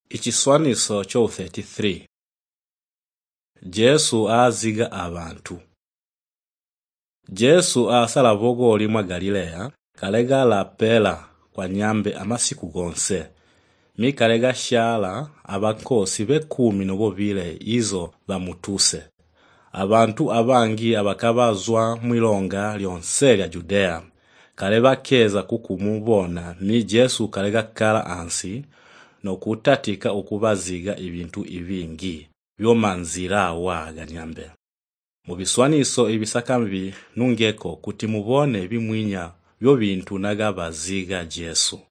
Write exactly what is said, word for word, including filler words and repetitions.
Ichiswaniso cho thirty-three. Jesu aziga abantu. Jesu asala vogoli mwa Galilea, kalega la pela kwa nyambe amasiku gonse. Mi kalega shala abakosi bekumi nobobile izo bamutuse. Abantu abangi abakabazwa mwilonga lyonse lya Judea. Kaleba keza kukumubona ni Jesu kalega kala ansi no kutatika okubaziga ibintu ibingi byomanzira wa ganyambe. Mu biswaniso ibisakambi nungeko kuti mubone bimwinya byo bintu nagabaziga Jesu.